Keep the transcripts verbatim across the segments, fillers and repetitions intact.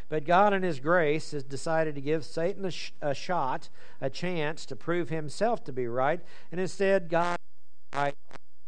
But God in His grace has decided to give Satan a, sh- a shot, a chance to prove himself to be right. And instead, God is right.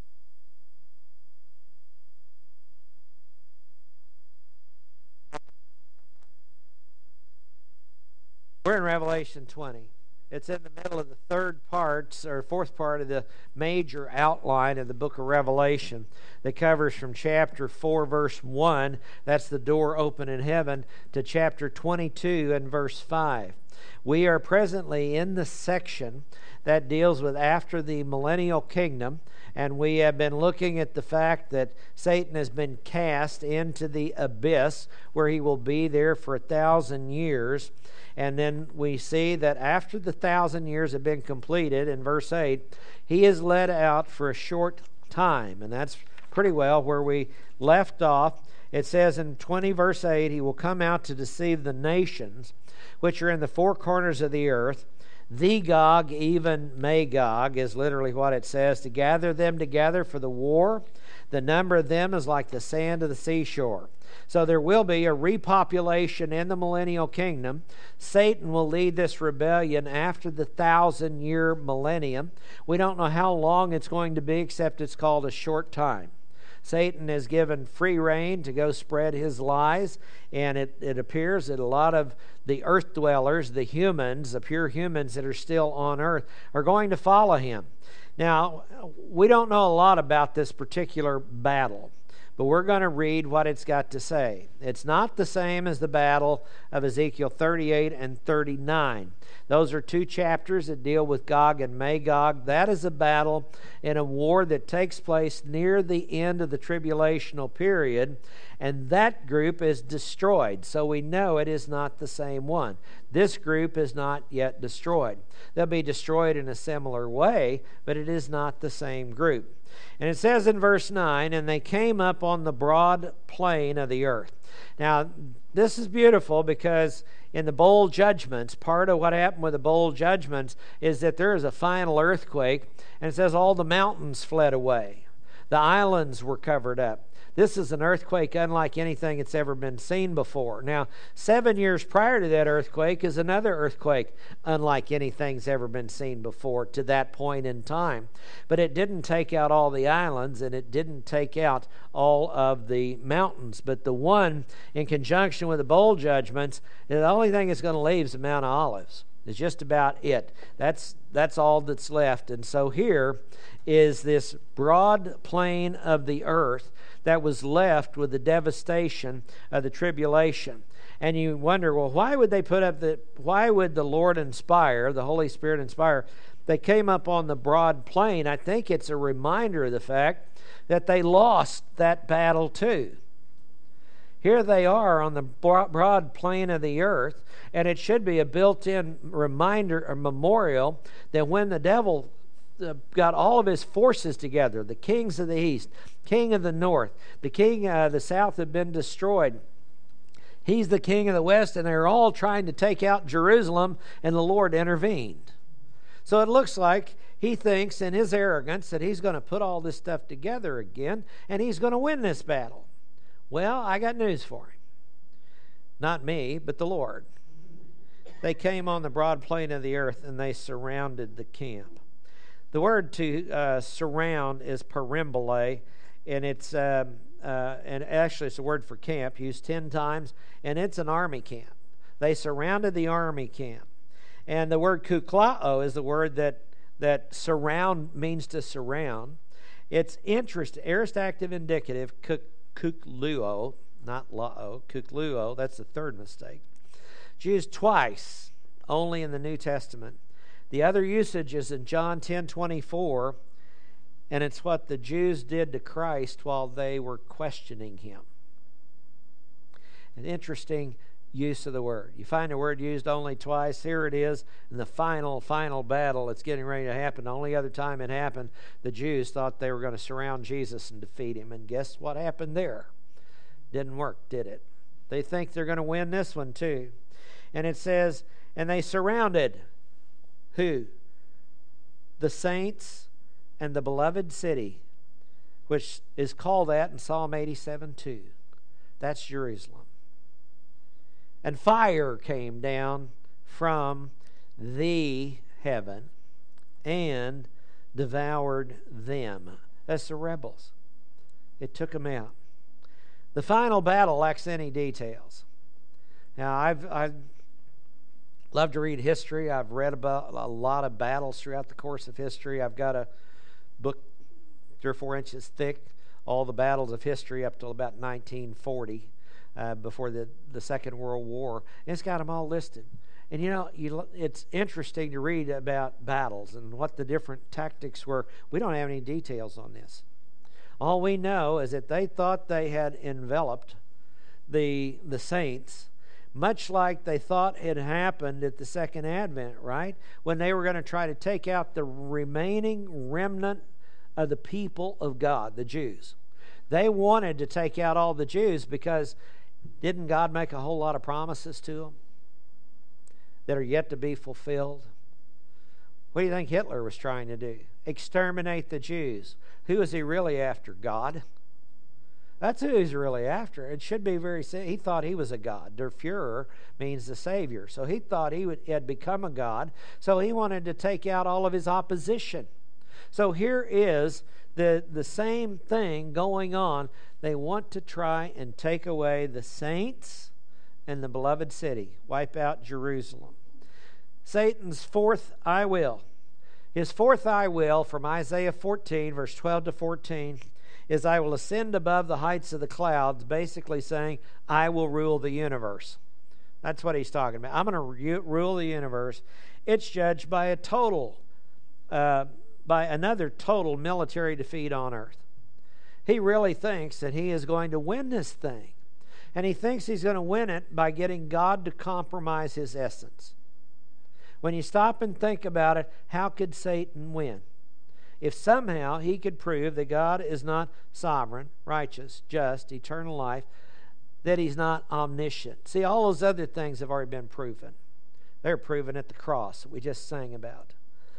We're in Revelation twenty. It's in the middle of the third part, or fourth part of the major outline of the book of Revelation that covers from chapter four, verse one, that's the door open in heaven, to chapter twenty-two and verse five. We are presently in the section that deals with after the millennial kingdom, and we have been looking at the fact that Satan has been cast into the abyss where he will be there for a thousand years. And then we see that after the thousand years have been completed, in verse eight, he is led out for a short time. And that's pretty well where we left off. It says in twenty verse eight, he will come out to deceive the nations, which are in the four corners of the earth. The Gog, even Magog, is literally what it says, to gather them together for the war. The number of them is like the sand of the seashore. So there will be a repopulation in the millennial kingdom. Satan will lead this rebellion after the thousand-year millennium. We don't know how long it's going to be, except it's called a short time. Satan is given free rein to go spread his lies, and it, it appears that a lot of the earth dwellers, the humans, the pure humans that are still on earth, are going to follow him. Now, we don't know a lot about this particular battle, but we're going to read what it's got to say. It's not the same as the battle of Ezekiel thirty-eight and thirty-nine. Those are two chapters that deal with Gog and Magog. That is a battle in a war that takes place near the end of the tribulational period, and that group is destroyed. So we know it is not the same one. This group is not yet destroyed. They'll be destroyed in a similar way, but it is not the same group. And it says in verse nine, and they came up on the broad plain of the earth. Now, this is beautiful because in the bowl judgments, part of what happened with the bowl judgments is that there is a final earthquake, and it says all the mountains fled away. The islands were covered up. This is an earthquake unlike anything that's ever been seen before. Now, seven years prior to that earthquake is another earthquake unlike anything's ever been seen before to that point in time. But it didn't take out all the islands, and it didn't take out all of the mountains. But the one, in conjunction with the bowl judgments, the only thing it's going to leave is the Mount of Olives. It's just about it. That's that's all that's left. And so here is this broad plain of the earth that was left with the devastation of the tribulation. And you wonder, well, why would they put up the, why would the Lord inspire, the Holy Spirit inspire? They came up on the broad plain. I think it's a reminder of the fact that they lost that battle too. Here they are on the broad plain of the earth, and it should be a built-in reminder or memorial that when the devil got all of his forces together, the kings of the east, king of the north, the king of the south had been destroyed. He's the king of the west, and they're all trying to take out Jerusalem, and the Lord intervened. So it looks like he thinks in his arrogance that he's going to put all this stuff together again, and he's going to win this battle. Well, I got news for him. Not me, but the Lord. They came on the broad plain of the earth, and they surrounded the camp. The word to uh, surround is perimbole, and it's um, uh, and actually it's a word for camp, used ten times, and it's an army camp. They surrounded the army camp. And the word kuklao is the word that, that surround means to surround. It's interest, aorist active indicative, kuk, kukluo, not lao, kukluo, that's the third mistake. It's used twice, only in the New Testament. The other usage is in John ten twenty-four, and it's what the Jews did to Christ while they were questioning him. An interesting use of the word. You find the word used only twice. Here it is in the final, final battle that's getting ready to happen. The only other time it happened, the Jews thought they were going to surround Jesus and defeat him. And guess what happened there? Didn't work, did it? They think they're going to win this one too. And it says, and they surrounded who? The saints and the beloved city, which is called that in Psalm eighty-seven two. That's Jerusalem. And fire came down from the heaven and devoured them. That's the rebels. It took them out. The final battle lacks any details. Now, I've I've loved to read history. I've read about a lot of battles throughout the course of history. I've got a book three or four inches thick, all the battles of history up till about nineteen forty. Uh, before the, the Second World War. And it's got them all listed. And you know, you, it's interesting to read about battles and what the different tactics were. We don't have any details on this. All we know is that they thought they had enveloped the, the saints, much like they thought had happened at the Second Advent, right? When they were going to try to take out the remaining remnant of the people of God, the Jews. They wanted to take out all the Jews because didn't God make a whole lot of promises to them that are yet to be fulfilled? What do you think Hitler was trying to do? Exterminate the Jews. Who is he really after? God? That's who he's really after. It should be very simple. He thought he was a god. Der Fuhrer means the Savior. So he thought he would, had become a god. So he wanted to take out all of his opposition. So here is the, the same thing going on. They want to try and take away the saints and the beloved city. Wipe out Jerusalem. Satan's fourth I will. His fourth I will from Isaiah fourteen, verse twelve to fourteen, is I will ascend above the heights of the clouds, basically saying, I will rule the universe. That's what he's talking about. I'm going to re- rule the universe. It's judged by a total, uh, by another total military defeat on earth. He really thinks that he is going to win this thing. And he thinks he's going to win it by getting God to compromise his essence. When you stop and think about it, how could Satan win? If somehow he could prove that God is not sovereign, righteous, just, eternal life, that he's not omniscient. See, all those other things have already been proven. They're proven at the cross that we just sang about.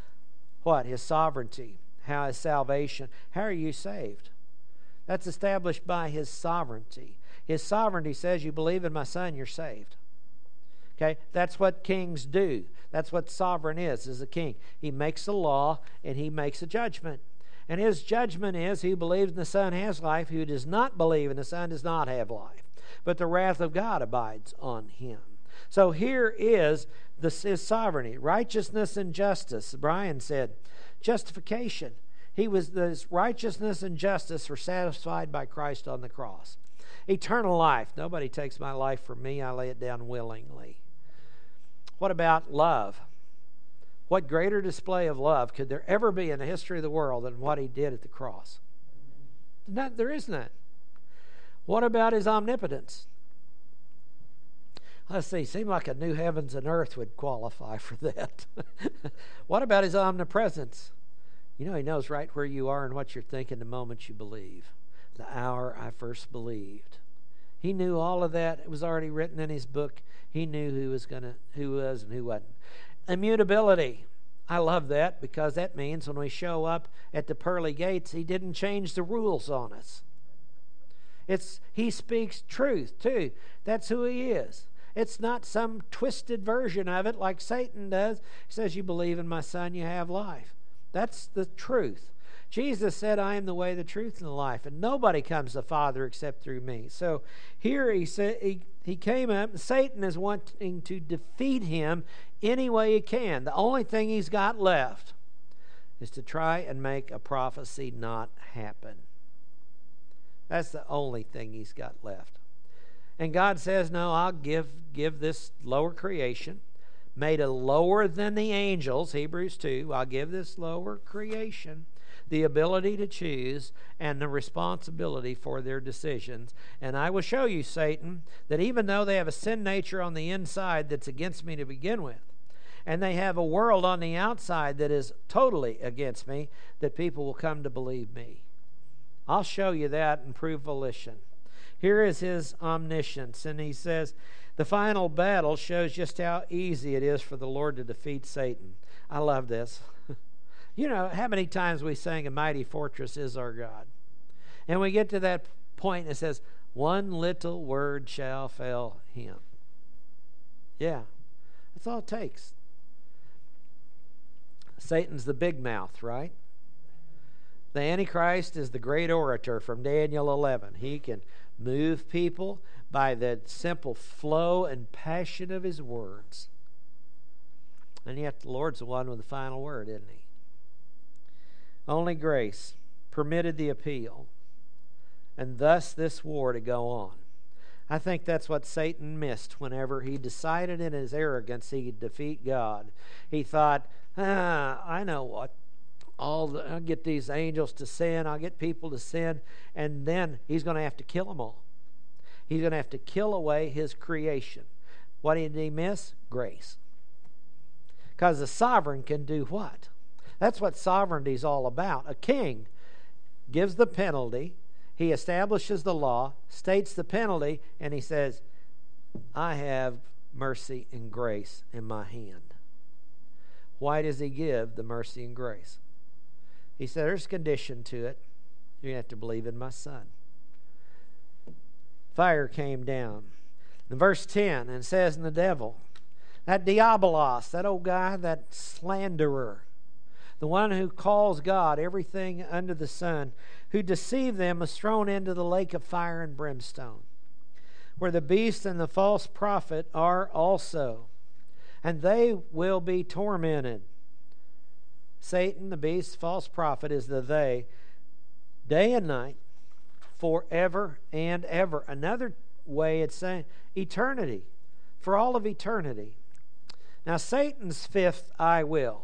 What? His sovereignty. How is salvation? How are you saved? That's established by his sovereignty. His sovereignty says, you believe in my Son, you're saved. Okay? That's what kings do. That's what sovereign is, is a king. He makes a law and he makes a judgment. And his judgment is, who believes in the Son has life, who does not believe in the Son does not have life. But the wrath of God abides on him. So here is this, his sovereignty, righteousness and justice. Brian said, justification. He was this righteousness and justice were satisfied by Christ on the cross. Eternal life. Nobody takes my life from me. I lay it down willingly. What about love? What greater display of love could there ever be in the history of the world than what he did at the cross? Not, there is none. What about his omnipotence? Let's see, seemed like a new heavens and earth would qualify for that. What about his omnipresence? You know, he knows right where you are and what you're thinking the moment you believe. The hour I first believed. He knew all of that. It was already written in his book. He knew who was gonna, who was and who wasn't. Immutability. I love that because that means when we show up at the pearly gates, he didn't change the rules on us. It's he speaks truth too. That's who he is. It's not some twisted version of it like Satan does. He says, you believe in my Son, you have life. That's the truth. Jesus said, I am the way, the truth, and the life, and nobody comes to the Father except through me. So here he said he, he came up, and Satan is wanting to defeat him any way he can. The only thing he's got left is to try and make a prophecy not happen. That's the only thing he's got left. And God says, no, I'll give, give this lower creation, made a lower than the angels, Hebrews two, I'll give this lower creation the ability to choose and the responsibility for their decisions. And I will show you, Satan, that even though they have a sin nature on the inside that's against me to begin with, and they have a world on the outside that is totally against me, that people will come to believe me. I'll show you that and prove volition. Here is his omniscience, and he says, the final battle shows just how easy it is for the Lord to defeat Satan. I love this. You know, how many times we sang, a mighty fortress is our God. And we get to that point and it says, one little word shall fail him. Yeah, that's all it takes. Satan's the big mouth, right? The Antichrist is the great orator from Daniel eleven. He can move people by the simple flow and passion of his words. And yet the Lord's the one with the final word, isn't he? Only grace permitted the appeal, and thus this war to go on. I think that's what Satan missed whenever he decided in his arrogance he could defeat God. He thought, ah, I know what. All the, I'll get these angels to sin. I'll get people to sin. And then he's going to have to kill them all. He's going to have to kill away his creation. What did he miss? Grace. Because the sovereign can do what? That's what sovereignty is all about. A king gives the penalty. He establishes the law, states the penalty, and he says, I have mercy and grace in my hand. Why does he give the mercy and grace? He said, there's a condition to it. You're going to have to believe in my son. Fire came down. In verse ten, and it says, and the devil, that diabolos, that old guy, that slanderer, the one who calls God everything under the sun, who deceived them, was thrown into the lake of fire and brimstone, where the beast and the false prophet are also, and they will be tormented. Satan, the beast, false prophet, is the they, day and night, forever and ever. Another way it's saying eternity, for all of eternity. Now Satan's fifth I will.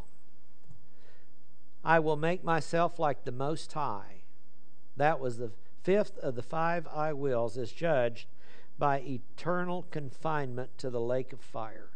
I will make myself like the Most High. That was the fifth of the five I wills, is judged by eternal confinement to the lake of fire.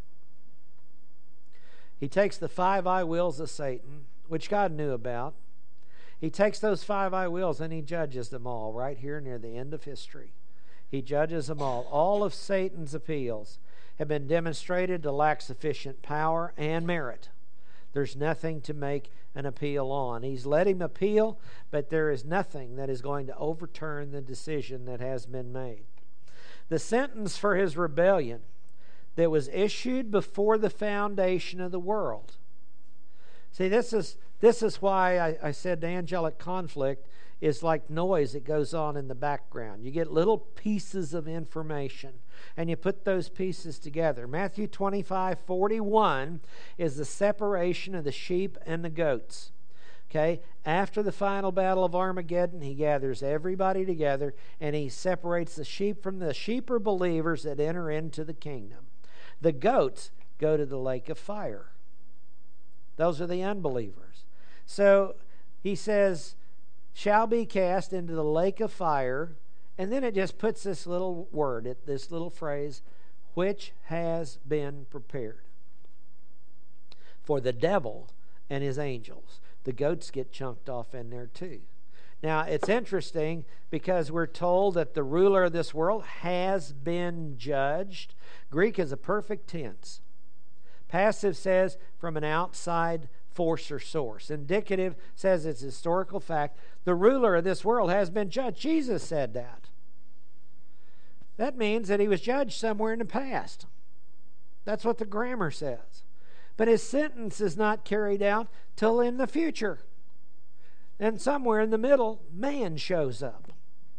He takes the five I wills of Satan, which God knew about. He takes those five I wills and he judges them all right here near the end of history. He judges them all. All of Satan's appeals have been demonstrated to lack sufficient power and merit. There's nothing to make an appeal on. He's let him appeal, but there is nothing that is going to overturn the decision that has been made. The sentence for his rebellion that was issued before the foundation of the world. See, this is this is why I, I said the angelic conflict is like noise that goes on in the background. You get little pieces of information, and you put those pieces together. Matthew twenty-five forty-one is the separation of the sheep and the goats. Okay? After the final battle of Armageddon, he gathers everybody together, and he separates the sheep from the sheep are believers that enter into the kingdom. The goats go to the lake of fire. Those are the unbelievers. So he says, shall be cast into the lake of fire. And then it just puts this little word, this little phrase, which has been prepared for the devil and his angels. The goats get chunked off in there too. Now, it's interesting because we're told that the ruler of this world has been judged. Greek is a perfect tense. Passive says from an outside force or source. Indicative says it's a historical fact. The ruler of this world has been judged. Jesus said that. That means that he was judged somewhere in the past. That's what the grammar says. But his sentence is not carried out till in the future. And somewhere in the middle, man shows up.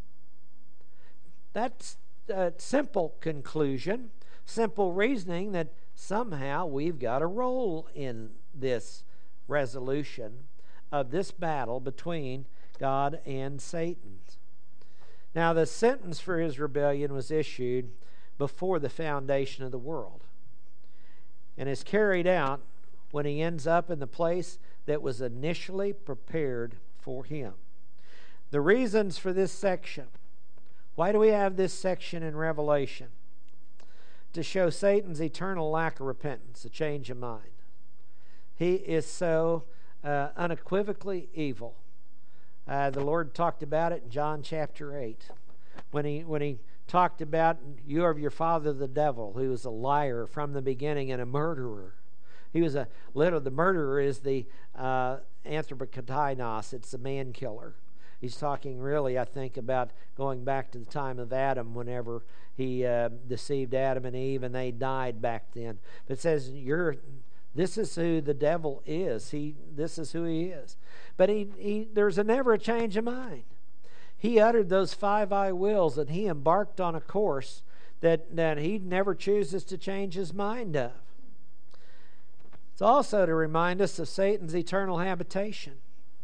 That's a simple conclusion, simple reasoning that somehow we've got a role in this resolution of this battle between God and Satan. Now, the sentence for his rebellion was issued before the foundation of the world and is carried out when he ends up in the place that was initially prepared for him. The reasons for this section. Why do we have this section in Revelation? To show Satan's eternal lack of repentance, a change of mind. He is so uh, unequivocally evil. Uh, the Lord talked about it in John chapter eight. When he, when he talked about, you are of your father the devil, who was a liar from the beginning and a murderer. He was a, literally, the murderer is the uh, anthropokainos, it's the man killer. He's talking really, I think, about going back to the time of Adam, whenever he uh, deceived Adam and Eve, and they died back then. But it says, "You're." This is who the devil is. He. This is who he is. But he. he there's a never a change of mind. He uttered those five I wills, and he embarked on a course that that he never chooses to change his mind of. It's also to remind us of Satan's eternal habitation.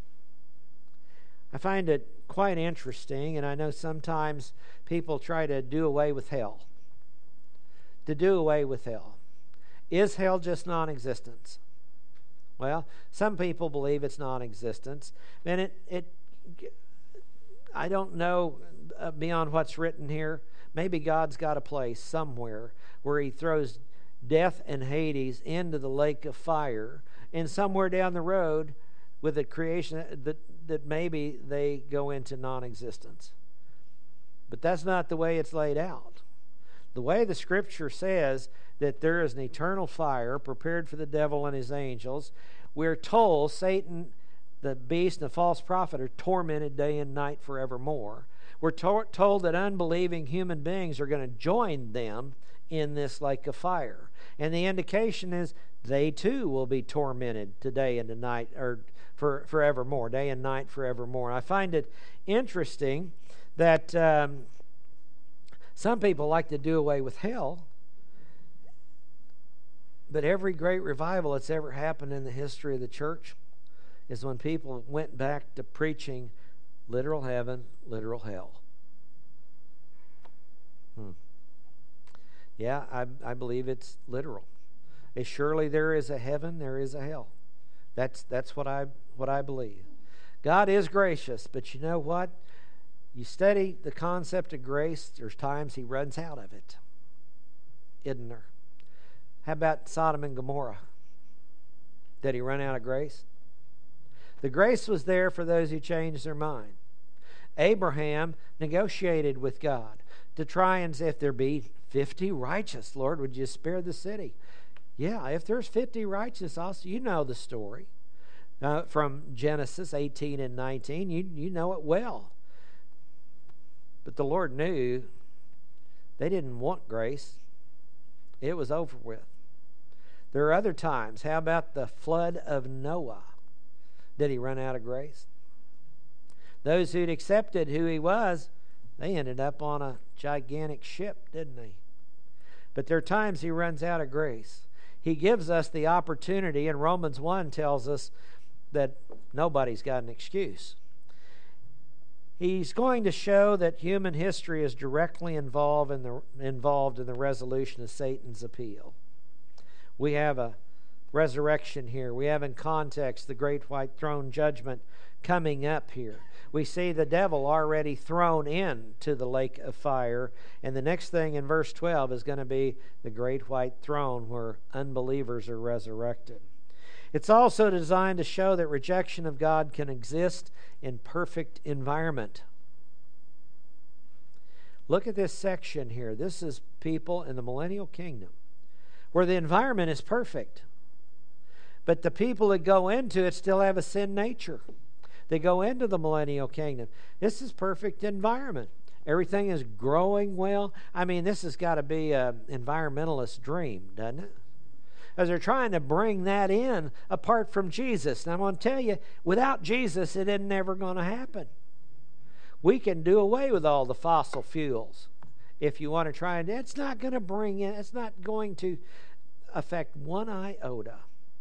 I find it quite interesting, and I know sometimes people try to do away with hell. To do away with hell. Is hell just non-existence? Well, some people believe it's non-existence, and it, it I don't know uh, beyond what's written here. Maybe God's got a place somewhere where he throws death and Hades into the lake of fire, and somewhere down the road with the creation that, that maybe they go into non-existence. But that's not the way it's laid out. The way the Scripture says that there is an eternal fire prepared for the devil and his angels, we're told Satan, the beast, and the false prophet are tormented day and night forevermore. We're to- told that unbelieving human beings are going to join them in this lake of fire. And the indication is they too will be tormented today and tonight, or for forevermore, day and night forevermore. I find it interesting that um, some people like to do away with hell, but every great revival that's ever happened in the history of the church is when people went back to preaching literal heaven, literal hell. Hmm. Yeah, I, I believe it's literal. As surely there is a heaven, there is a hell. That's that's what I what I believe. God is gracious, but you know what? You study the concept of grace, there's times he runs out of it. Isn't there? How about Sodom and Gomorrah? Did he run out of grace? The grace was there for those who changed their mind. Abraham negotiated with God to try and say, if there be fifty righteous, Lord, would you spare the city? Yeah, if there's fifty righteous, also, you know the story uh, from Genesis eighteen and nineteen. You, you know it well. But the Lord knew they didn't want grace. It was over with. There are other times. How about the flood of Noah? Did he run out of grace? Those who'd accepted who he was, they ended up on a gigantic ship, didn't they? But there are times he runs out of grace. He gives us the opportunity, and Romans one tells us that nobody's got an excuse. He's going to show that human history is directly involved in the, involved in the resolution of Satan's appeal. We have a resurrection here. We have in context the great white throne judgment coming up here. We see the devil already thrown into the lake of fire. And the next thing in verse twelve is going to be the great white throne where unbelievers are resurrected. It's also designed to show that rejection of God can exist in perfect environment. Look at this section here. This is people in the millennial kingdom where the environment is perfect. But the people that go into it still have a sin nature. They go into the millennial kingdom. This is perfect environment. Everything is growing well. I mean, this has got to be an environmentalist dream, doesn't it? As they're trying to bring that in apart from Jesus. And I'm going to tell you, without Jesus, it isn't ever going to happen. We can do away with all the fossil fuels if you want to try and it's not going to bring in, it's not going to affect one iota.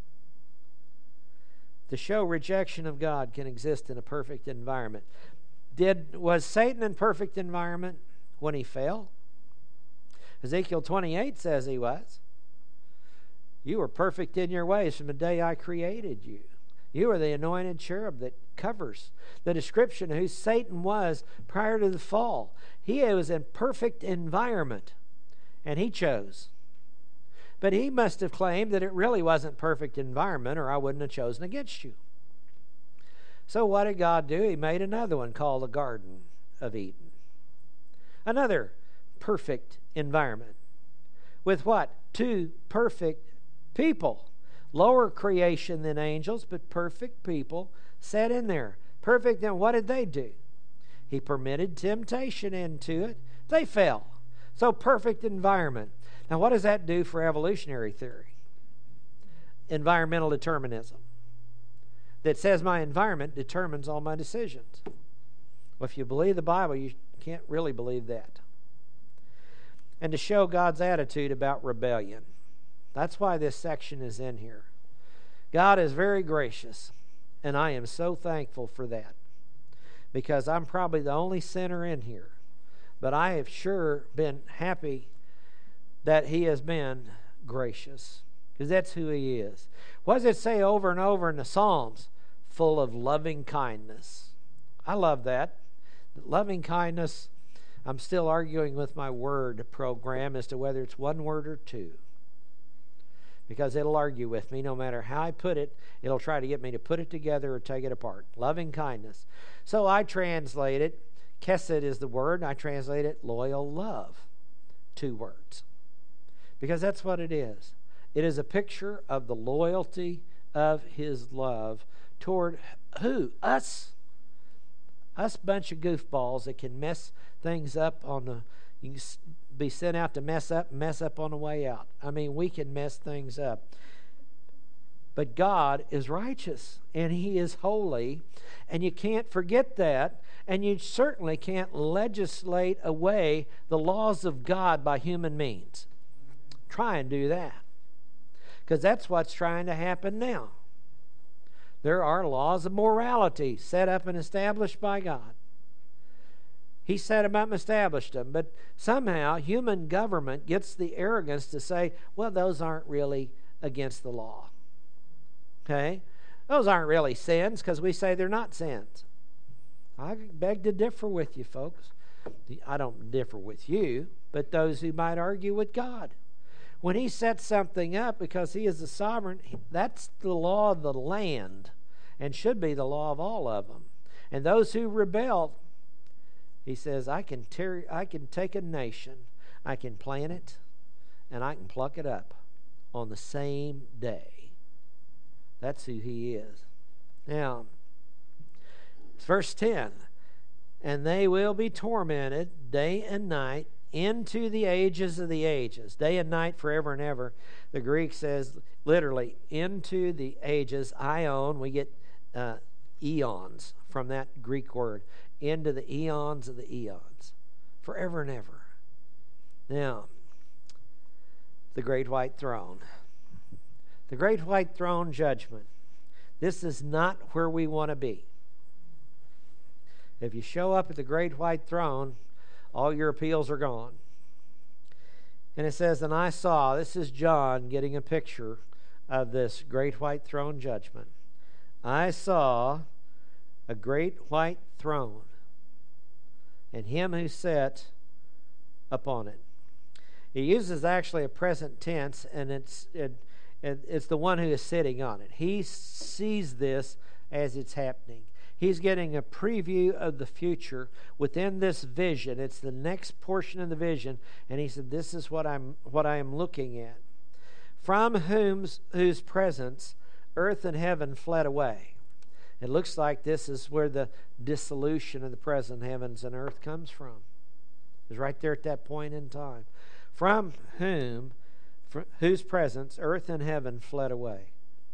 To show rejection of God can exist in a perfect environment. Did was Satan in perfect environment when he fell? Ezekiel twenty-eight says he was. You were perfect in your ways from the day I created you. You are the anointed cherub that covers. The description of who Satan was prior to the fall. He was in perfect environment, and he chose. But he must have claimed that it really wasn't perfect environment, or I wouldn't have chosen against you. So what did God do? He made another one called the Garden of Eden. Another perfect environment. With what? Two perfect people. Lower creation than angels, but perfect people set in there. Perfect, and what did they do? He permitted temptation into it. They fell. So perfect environment. Now what does that do for evolutionary theory? Environmental determinism. That says my environment determines all my decisions. Well, if you believe the Bible, you can't really believe that. And to show God's attitude about rebellion. That's why this section is in here. God is very gracious, and I am so thankful for that. Because I'm probably the only sinner in here. But I have sure been happy that He has been gracious. Because that's who He is. What does it say over and over in the Psalms? Full of loving kindness. I love that. Loving kindness, I'm still arguing with my word program as to whether it's one word or two. Because it'll argue with me no matter how I put it. It'll try to get me to put it together or take it apart. Loving kindness. So I translate it. Chesed is the word. I translate it loyal love. Two words. Because that's what it is. It is a picture of the loyalty of His love toward who? Us. Us bunch of goofballs that can mess things up on the... You can be sent out to mess up, mess up on the way out. I mean, we can mess things up. But God is righteous, and He is holy, and you can't forget that, and you certainly can't legislate away the laws of God by human means. Try and do that. Because that's what's trying to happen now. There are laws of morality set up and established by God. He set them up and established them. But somehow human government gets the arrogance to say, well, those aren't really against the law. Okay? Those aren't really sins because we say they're not sins. I beg to differ with you, folks. I don't differ with you, but those who might argue with God. When He sets something up because He is the sovereign, that's the law of the land and should be the law of all of them. And those who rebel, He says, I can tear, I can take a nation, I can plant it, and I can pluck it up on the same day. That's who He is. Now, verse ten, and they will be tormented day and night into the ages of the ages. Day and night, forever and ever. The Greek says literally, into the ages. Ion, we get uh, eons from that Greek word. Into the eons of the eons. Forever and ever. Now, the great white throne. The great white throne judgment. This is not where we want to be. If you show up at the great white throne, all your appeals are gone. And it says, and I saw, this is John getting a picture of this great white throne judgment. I saw a great white throne, and Him who sat upon it. He uses actually a present tense, and it's it, it, it's the one who is sitting on it. He sees this as it's happening. He's getting a preview of the future within this vision. It's the next portion of the vision, and he said, "This is what I'm what I am looking at. From whom's whose presence earth and heaven fled away." It looks like this is where the dissolution of the present heavens and earth comes from. It's right there at that point in time. From whom, from whose presence earth and heaven fled away,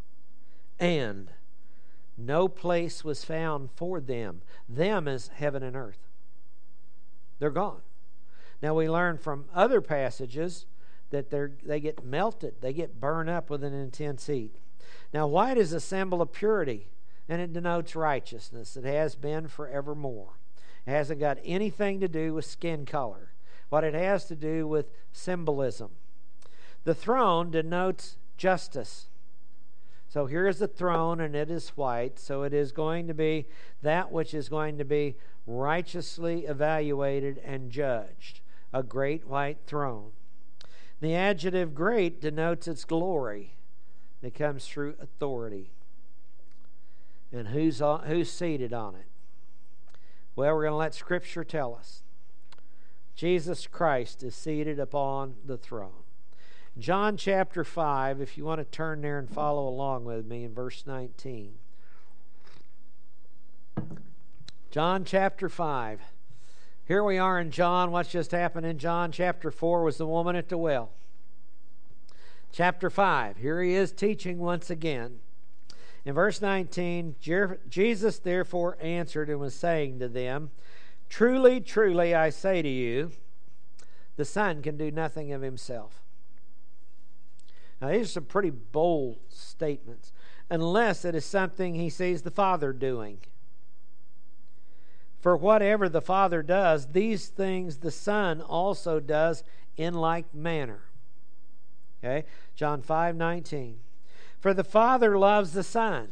and no place was found for them. Them is heaven and earth. They're gone. Now we learn from other passages that they they get melted. They get burned up with an intense heat. Now white is a symbol of purity, and it denotes righteousness. It has been forevermore. It hasn't got anything to do with skin color. What it has to do with symbolism. The throne denotes justice. So here is the throne, and it is white. So it is going to be that which is going to be righteously evaluated and judged. A great white throne. The adjective great denotes its glory that comes through authority. And who's, on, who's seated on it? Well, we're going to let Scripture tell us. Jesus Christ is seated upon the throne. John chapter five, if you want to turn there and follow along with me in verse nineteen. John chapter five. Here we are in John. What's just happened in John chapter four was the woman at the well. Chapter five, here he is teaching once again. In verse nineteen, Jesus therefore answered and was saying to them, Truly, truly, I say to you, the Son can do nothing of himself. Now, these are some pretty bold statements, unless it is something he sees the Father doing. For whatever the Father does, these things the Son also does in like manner. Okay? John five nineteen. For the Father loves the Son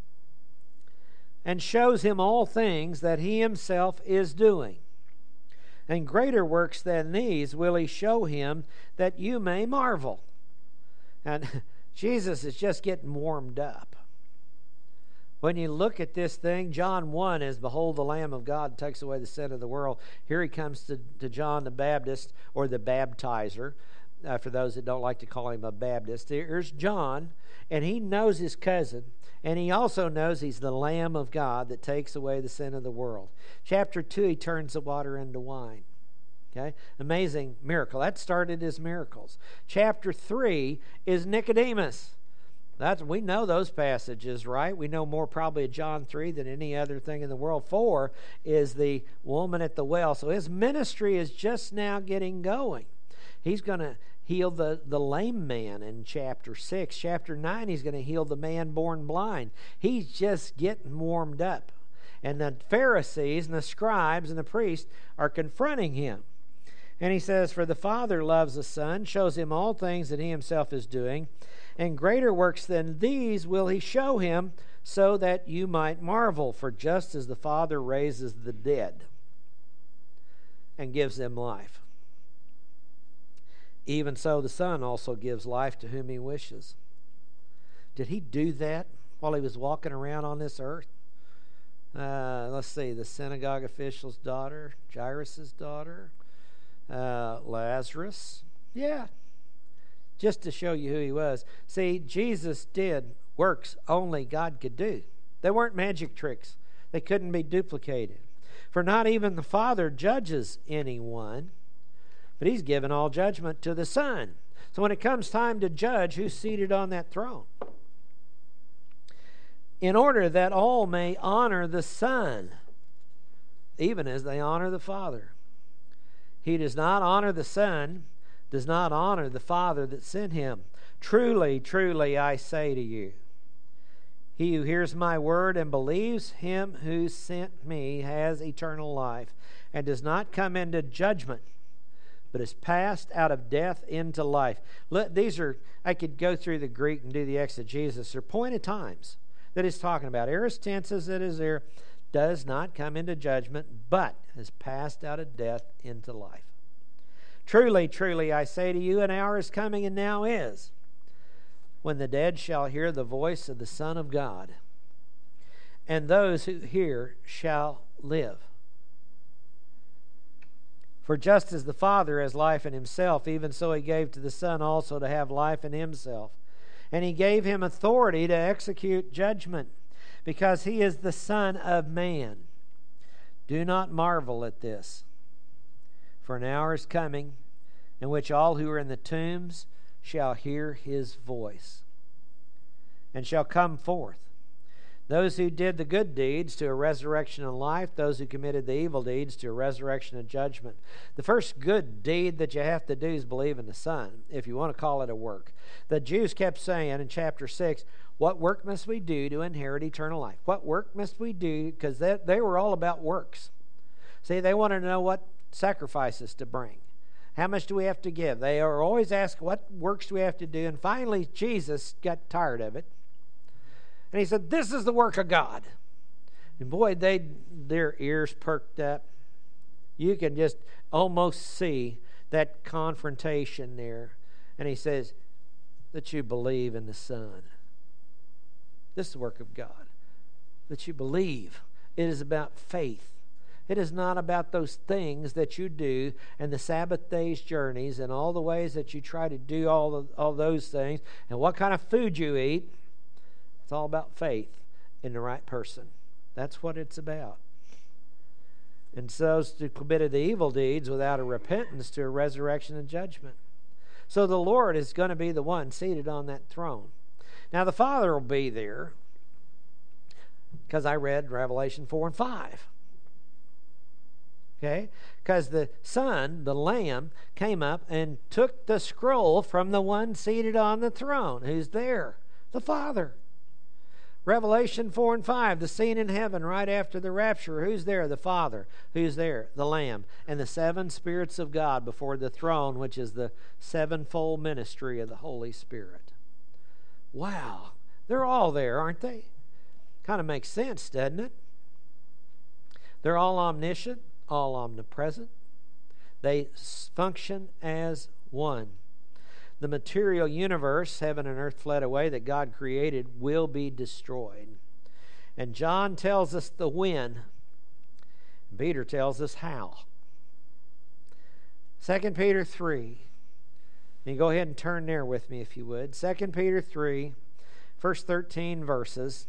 and shows him all things that he himself is doing. And greater works than these will he show him, that you may marvel. And Jesus is just getting warmed up. When you look at this thing, John one is, Behold the Lamb of God takes away the sin of the world. Here he comes to, to John the Baptist, or the baptizer, uh, for those that don't like to call him a Baptist. Here's John, and he knows his cousin, and he also knows he's the Lamb of God that takes away the sin of the world. Chapter two, he turns the water into wine. Okay? Amazing miracle. That started as miracles. Chapter three is Nicodemus. That's, we know those passages, right? We know more probably of John three than any other thing in the world. four is the woman at the well. So his ministry is just now getting going. He's going to heal the, the lame man in chapter six. Chapter nine, he's going to heal the man born blind. He's just getting warmed up. And the Pharisees and the scribes and the priests are confronting him. And he says, For the Father loves the Son, shows him all things that he himself is doing, and greater works than these will he show him, so that you might marvel. For just as the Father raises the dead and gives them life, even so the Son also gives life to whom he wishes. Did he do that while he was walking around on this earth? Uh, let's see, the synagogue official's daughter, Jairus' daughter, uh, Lazarus. Yeah. Just to show you who he was. See, Jesus did works only God could do. They weren't magic tricks. They couldn't be duplicated. For not even the Father judges anyone, but he's given all judgment to the Son. So when it comes time to judge, who's seated on that throne? In order that all may honor the Son, even as they honor the Father. He does not honor the Son, does not honor the Father that sent him. Truly, truly, I say to you, he who hears my word and believes him who sent me has eternal life, and does not come into judgment, but is passed out of death into life. Let, these are, I could go through the Greek and do the exegesis. They're pointed times that he's talking about. Aorist tenses that is there, does not come into judgment, but is passed out of death into life. Truly, truly, I say to you, an hour is coming, and now is, when the dead shall hear the voice of the Son of God, and those who hear shall live. For just as the Father has life in himself, even so he gave to the Son also to have life in himself. And he gave him authority to execute judgment, because he is the Son of Man. Do not marvel at this, for an hour is coming in which all who are in the tombs shall hear his voice, and shall come forth. Those who did the good deeds to a resurrection and life, those who committed the evil deeds to a resurrection and judgment. The first good deed that you have to do is believe in the Son, if you want to call it a work. The Jews kept saying in chapter six, what work must we do to inherit eternal life? What work must we do? Because they, they were all about works. See, they wanted to know what sacrifices to bring. How much do we have to give? They are always asked, what works do we have to do? And finally, Jesus got tired of it. And he said, this is the work of God. And boy, they their ears perked up. You can just almost see that confrontation there. And he says, that you believe in the Son. This is the work of God. That you believe. It is about faith. It is not about those things that you do and the Sabbath day's journeys and all the ways that you try to do all, the, all those things and what kind of food you eat. It's all about faith in the right person. That's what it's about. and those who committed the evil deeds without a repentance to a resurrection and judgment. So the Lord is going to be the one seated on that throne. Now the Father will be there, because I read Revelation four and five. Okay? Because the Son, the Lamb, came up and took the scroll from the one seated on the throne. Who's there? The Father. Revelation four and five, the scene in heaven right after the rapture. Who's there? The Father. Who's there? The Lamb. And the seven spirits of God before the throne, which is the sevenfold ministry of the Holy Spirit. Wow. They're all there, aren't they? Kind of makes sense, doesn't it? They're all omniscient, all omnipresent. They function as one. The material universe, heaven and earth fled away, that God created will be destroyed. And John tells us the when. Peter tells us how. Second Peter three. And you go ahead and turn there with me if you would. Second Peter three, first thirteen verses.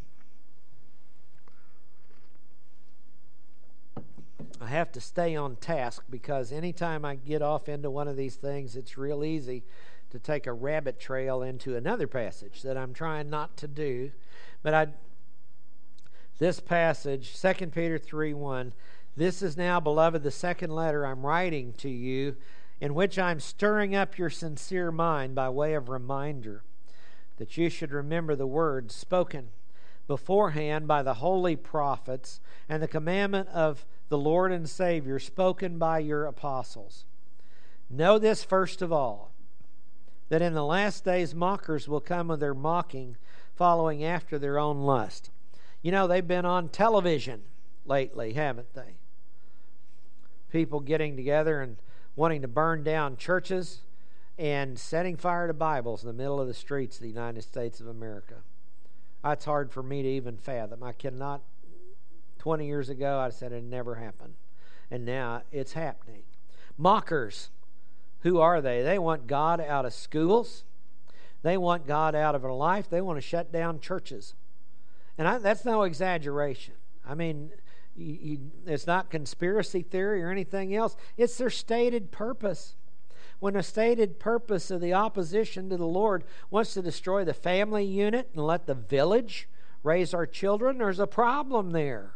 I have to stay on task because anytime I get off into one of these things, it's real easy to take a rabbit trail into another passage that I'm trying not to do. But I, this passage, Second Peter three one, this is now, beloved, the second letter I'm writing to you, in which I'm stirring up your sincere mind by way of reminder, that you should remember the words spoken beforehand by the holy prophets and the commandment of the Lord and Savior spoken by your apostles. Know this first of all, that in the last days mockers will come with their mocking, following after their own lust. You know, they've been on television lately, haven't they? People getting together and wanting to burn down churches and setting fire to Bibles in the middle of the streets of the United States of America. That's hard for me to even fathom. I cannot. twenty years ago, I said it never happened. And now it's happening. Mockers. Who are they? They want God out of schools. They want God out of their life. They want to shut down churches. And I, that's no exaggeration. I mean, you, you, it's not conspiracy theory or anything else. It's their stated purpose. When a stated purpose of the opposition to the Lord wants to destroy the family unit and let the village raise our children, there's a problem there.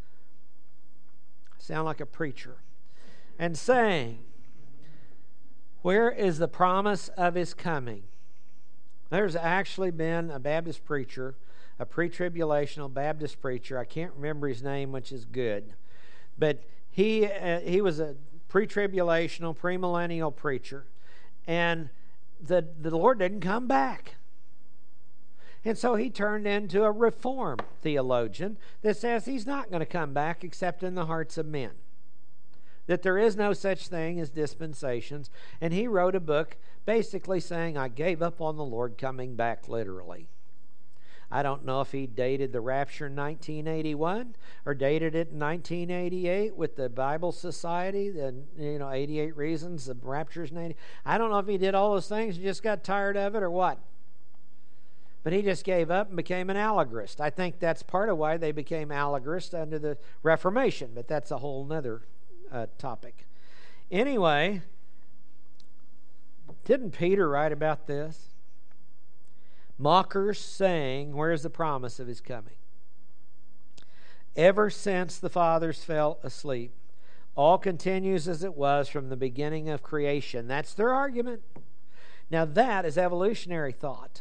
I sound like a preacher. And saying, where is the promise of His coming? There's actually been a Baptist preacher, a pre-tribulational Baptist preacher. I can't remember his name, which is good. But he uh, he was a pre-tribulational, premillennial preacher. And the, the Lord didn't come back. And so he turned into a reform theologian that says He's not going to come back except in the hearts of men. That there is no such thing as dispensations. And he wrote a book basically saying, I gave up on the Lord coming back literally. I don't know if he dated the rapture in nineteen eighty-one or dated it in nineteen eighty-eight with the Bible Society, the you know eighty-eight reasons the rapture's in eighty. I don't know if he did all those things and just got tired of it or what. But he just gave up and became an allegorist. I think that's part of why they became allegorists under the Reformation, but that's a whole nother uh, topic. Anyway, didn't Peter write about this? Mockers saying, where's the promise of His coming? Ever since the fathers fell asleep, all continues as it was from the beginning of creation. That's their argument. Now that is evolutionary thought.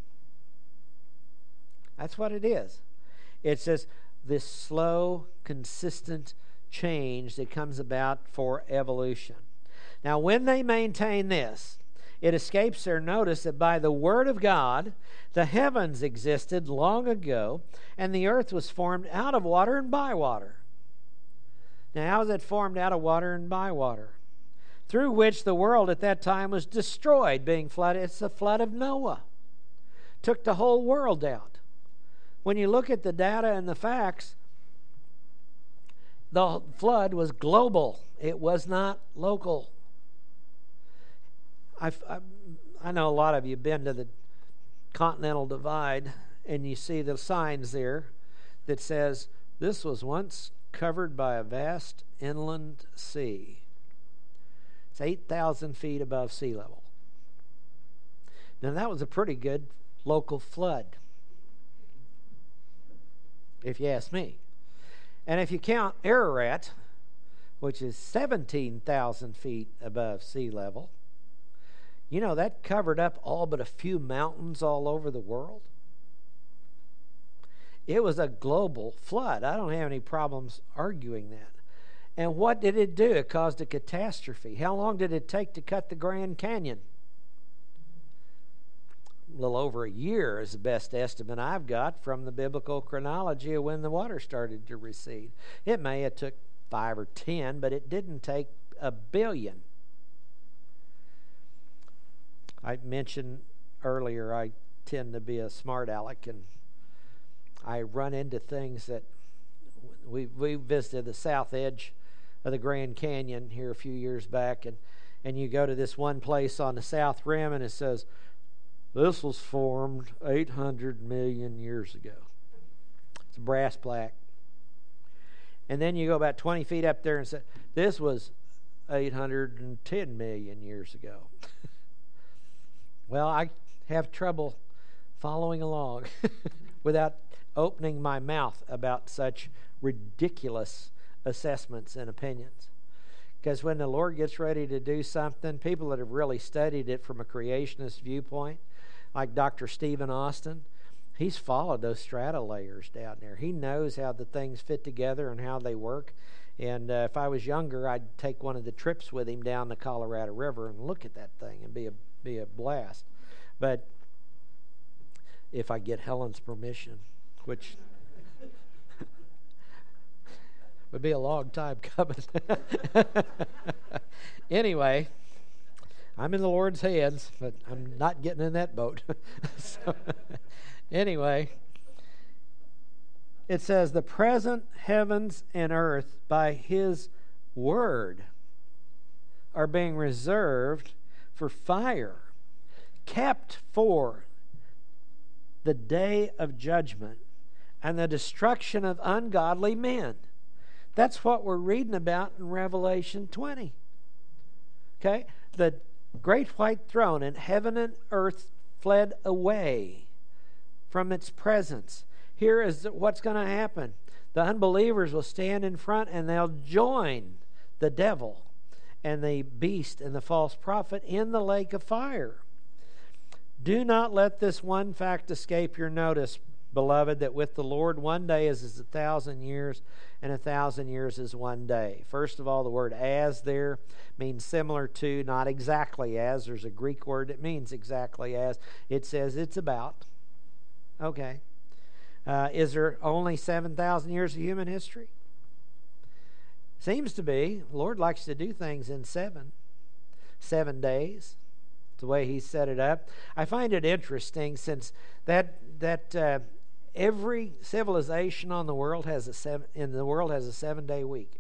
That's what it is. It says this slow, consistent change that comes about for evolution. Now, when they maintain this, it escapes their notice that by the Word of God, the heavens existed long ago, and the earth was formed out of water and by water. Now, how was it formed out of water and by water? Through which the world at that time was destroyed, being flooded. It's the flood of Noah. Took the whole world out. When you look at the data and the facts, the flood was global. It was not local. I've, I, I know a lot of you have been to the Continental Divide, and you see the signs there that says, this was once covered by a vast inland sea. It's eight thousand feet above sea level. Now, that was a pretty good local flood, if you ask me. And if you count Ararat, which is seventeen thousand feet above sea level, you know, that covered up all but a few mountains all over the world. It was a global flood. I don't have any problems arguing that. And what did it do? It caused a catastrophe. How long did it take to cut the Grand Canyon? A little over a year is the best estimate I've got from the biblical chronology of when the water started to recede. It may have took five or ten, but it didn't take a billion. I mentioned earlier I tend to be a smart aleck, and I run into things that we we visited the south edge of the Grand Canyon here a few years back, and, and you go to this one place on the south rim, and it says, "This was formed eight hundred million years ago." It's a brass plaque. And then you go about twenty feet up there and say, "This was eight hundred ten million years ago." Well, I have trouble following along without opening my mouth about such ridiculous assessments and opinions. Because when the Lord gets ready to do something, people that have really studied it from a creationist viewpoint, like Doctor Stephen Austin, he's followed those strata layers down there. He knows how the things fit together and how they work. And uh, if I was younger, I'd take one of the trips with him down the Colorado River and look at that thing and be a be a blast. But if I get Helen's permission, which would be a long time coming. Anyway, I'm in the Lord's hands, but I'm not getting in that boat. So, anyway, it says, "The present heavens and earth by His word are being reserved for fire, kept for the day of judgment and the destruction of ungodly men." That's what we're reading about in Revelation twenty. Okay? The great white throne, and heaven and earth fled away from its presence. Here is what's going to happen. The unbelievers will stand in front and they'll join the devil and the beast and the false prophet in the lake of fire. Do not let this one fact escape your notice, beloved, that with the Lord one day is as a thousand years, and a thousand years is one day. First of all, the word "as" there means similar to, not exactly as. There's a Greek word that means exactly as. It says it's about. Okay. Uh, is there only seven thousand years of human history? Seems to be. The Lord likes to do things in seven. Seven days. The way He set it up. I find it interesting, since that that uh, every civilization on the world has a seven in the world has a seven day week.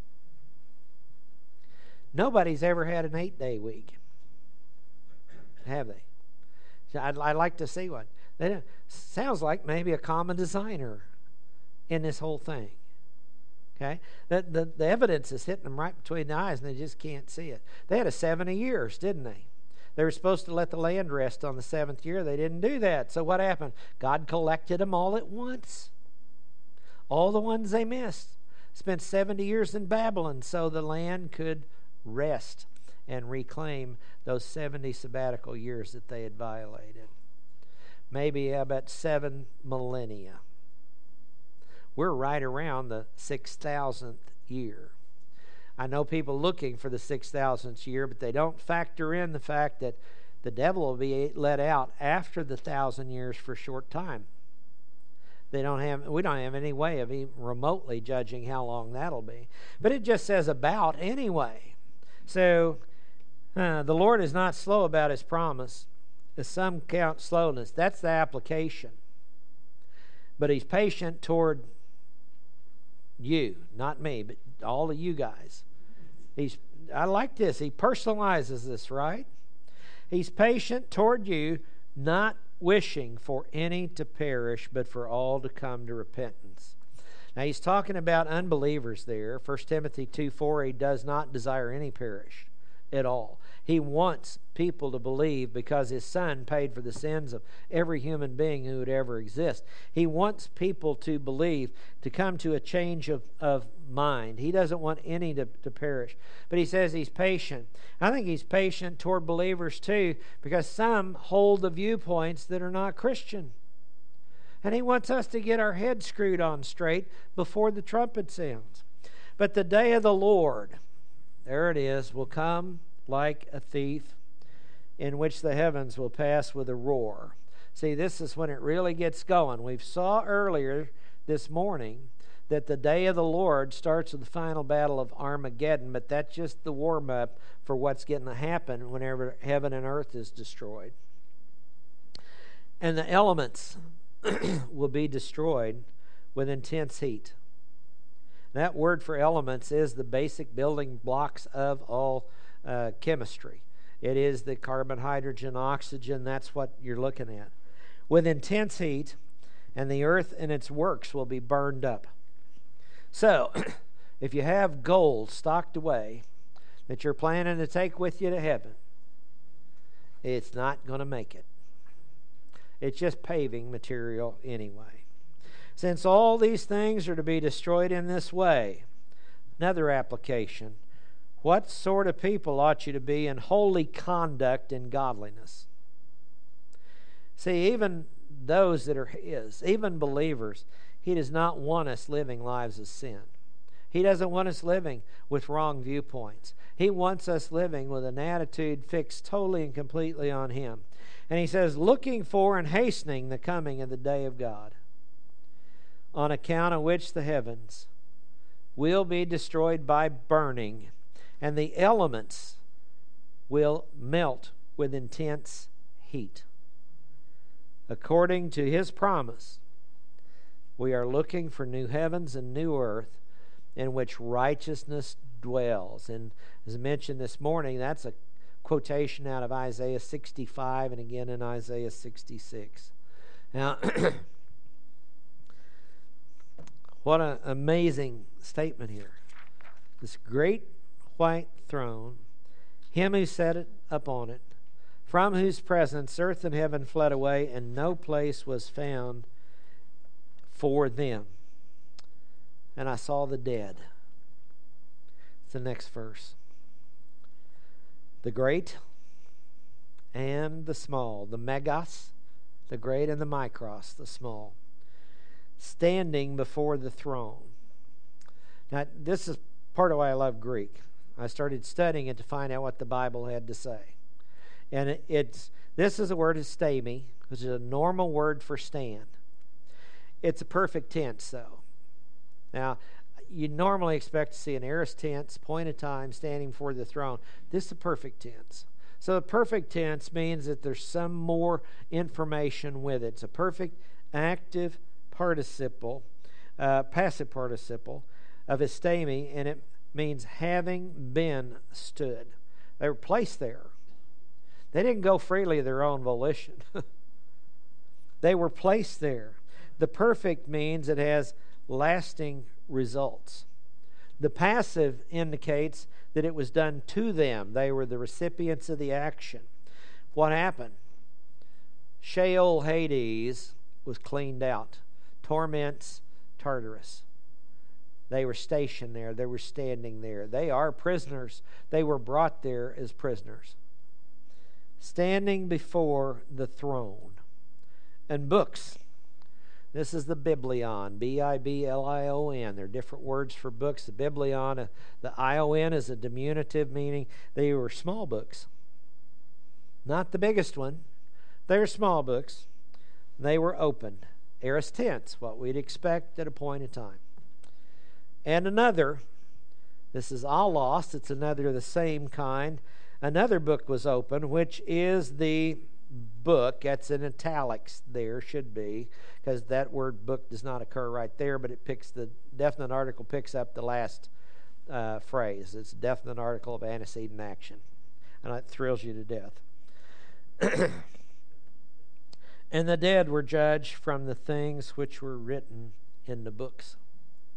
Nobody's ever had an eight day week, have they? I'd, I'd like to see one. That sounds like maybe a common designer in this whole thing. Okay, the, the the evidence is hitting them right between the eyes, and they just can't see it. They had a seventy years, didn't they? They were supposed to let the land rest on the seventh year. They didn't do that. So what happened? God collected them all at once. All the ones they missed. Spent seventy years in Babylon so the land could rest and reclaim those seventy sabbatical years that they had violated. Maybe about seven millennia. We're right around the six thousandth year. I know people looking for the six thousandth year, but they don't factor in the fact that the devil will be let out after the thousand years for a short time. They don't have, we don't have any way of even remotely judging how long that'll be. But it just says about anyway. So uh, the Lord is not slow about His promise, as some count slowness. That's the application. But He's patient toward you, not me, but all of you guys. He's I like this. He personalizes this, right? He's patient toward you, not wishing for any to perish, but for all to come to repentance. Now he's talking about unbelievers there. First Timothy two four, he does not desire any perish at all. He wants people to believe because his Son paid for the sins of every human being who would ever exist. He wants people to believe, to come to a change of, of mind. He doesn't want any to, to perish. But he says he's patient. I think he's patient toward believers too, because some hold the viewpoints that are not Christian. And he wants us to get our heads screwed on straight before the trumpet sounds. But the day of the Lord, there it is, will come like a thief, in which the heavens will pass with a roar. See, this is when it really gets going. We saw earlier this morning that the day of the Lord starts with the final battle of Armageddon, but that's just the warm-up for what's getting to happen whenever heaven and earth is destroyed. And the elements will be destroyed with intense heat. That word for elements is the basic building blocks of all uh, chemistry. It is the carbon, hydrogen, oxygen. That's what you're looking at. With intense heat, and the earth and its works will be burned up. So, if you have gold stocked away that you're planning to take with you to heaven, it's not going to make it. It's just paving material anyway. Since all these things are to be destroyed in this way, another application, what sort of people ought you to be in holy conduct and godliness? See, even those that are His, even believers, He does not want us living lives of sin. He doesn't want us living with wrong viewpoints. He wants us living with an attitude fixed totally and completely on Him. And He says, looking for and hastening the coming of the day of God, on account of which the heavens will be destroyed by burning, and the elements will melt with intense heat. According to His promise, we are looking for new heavens and new earth in which righteousness dwells. And as I mentioned this morning, that's a quotation out of Isaiah sixty-five and again in Isaiah sixty-six. Now, what an amazing statement here. This great white throne, Him who sat it upon it, from whose presence earth and heaven fled away, and no place was found for them. And I saw the dead. It's the next verse. The great and the small, the megas, the great, and the micros, the small, standing before the throne. Now, this is part of why I love Greek. I started studying it to find out what the Bible had to say. And it, it's this is a word histemi, which is a normal word for stand. It's a perfect tense, though. Now, you normally expect to see an aorist tense, point of time, standing before the throne. This is a perfect tense. So the perfect tense means that there's some more information with it. It's a perfect active participle, uh, passive participle of histemi, and it means having been stood. They were placed there. They didn't go freely of their own volition. They were placed there. The perfect means it has lasting results. The passive indicates that it was done to them. They were the recipients of the action. What happened? Sheol, Hades, was cleaned out. Torments, Tartarus. They were stationed there. They were standing there. They are prisoners. They were brought there as prisoners. Standing before the throne. And books. This is the Biblion, B I B L I O N. There are different words for books. The Biblion, uh, the I O N is a diminutive, meaning they were small books. Not the biggest one. They were small books. They were opened. Aorist tense, what we'd expect at a point in time. And another, this is allos, it's another of the same kind. Another book was opened, which is the book. That's in italics there, should be, because that word book does not occur right there, but it picks the definite article picks up the last uh, phrase. It's a definite article of antecedent action, and it thrills you to death. And the dead were judged from the things which were written in the books.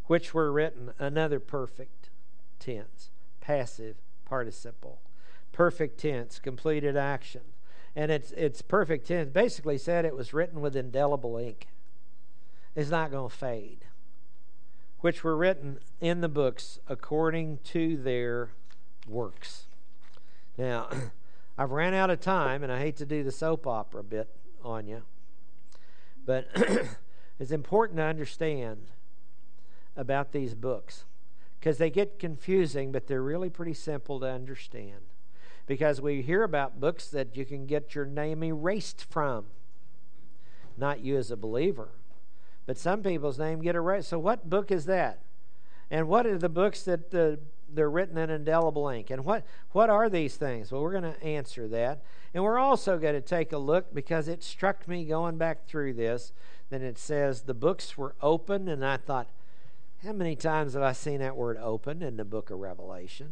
which were written, another perfect tense, passive participle. Perfect tense, completed action. And it's it's perfect tense. Basically said it was written with indelible ink. It's not going to fade. Which were written in the books according to their works. Now, I've ran out of time, and I hate to do the soap opera bit on you, but it's important to understand about these books because they get confusing, but they're really pretty simple to understand. Because we hear about books that you can get your name erased from. Not you as a believer, but some people's name get erased. So what book is that? And what are the books that uh, they're written in indelible ink? And what, what are these things? Well, we're going to answer that. And we're also going to take a look, because it struck me going back through this, that it says the books were open, and I thought, how many times have I seen that word open in the book of Revelation?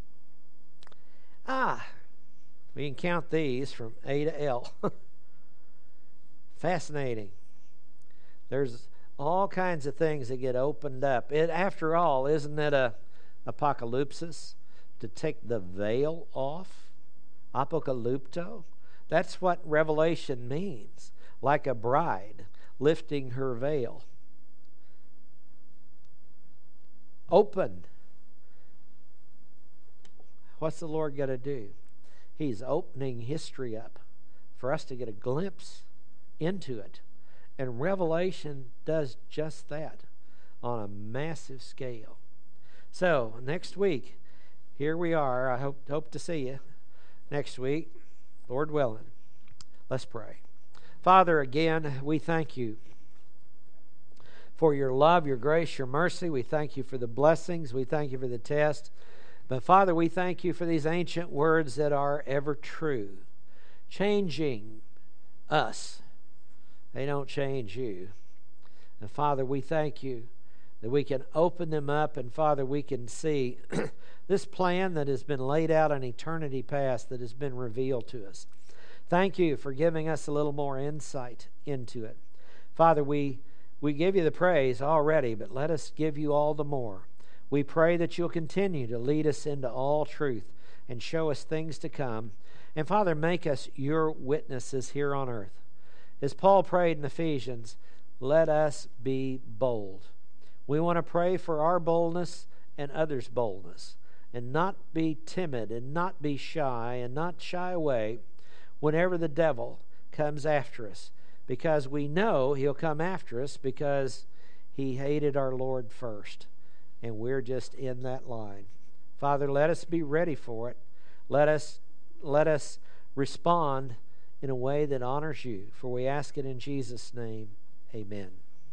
Ah, we can count these from A to L. Fascinating. There's all kinds of things that get opened up. It, after all, isn't it a apocalypsis? To take the veil off? Apocalypto? That's what Revelation means. Like a bride lifting her veil. Open. What's the Lord going to do? He's opening history up for us to get a glimpse into it. And Revelation does just that on a massive scale. So, next week, here we are. I hope, hope to see you next week, Lord willing. Let's pray. Father, again, we thank you for your love, your grace, your mercy. We thank you for the blessings. We thank you for the test. But Father, we thank you for these ancient words that are ever true, changing us. They don't change you. And Father, we thank you that we can open them up, and Father, we can see this plan that has been laid out in eternity past that has been revealed to us. Thank you for giving us a little more insight into it. Father, we, we give you the praise already, but let us give you all the more. We pray that you'll continue to lead us into all truth and show us things to come. And Father, make us your witnesses here on earth. As Paul prayed in Ephesians, let us be bold. We want to pray for our boldness and others' boldness, and not be timid and not be shy and not shy away whenever the devil comes after us, because we know he'll come after us because he hated our Lord first. And we're just in that line. Father, let us be ready for it. Let us, let us respond in a way that honors you. For we ask it in Jesus' name. Amen.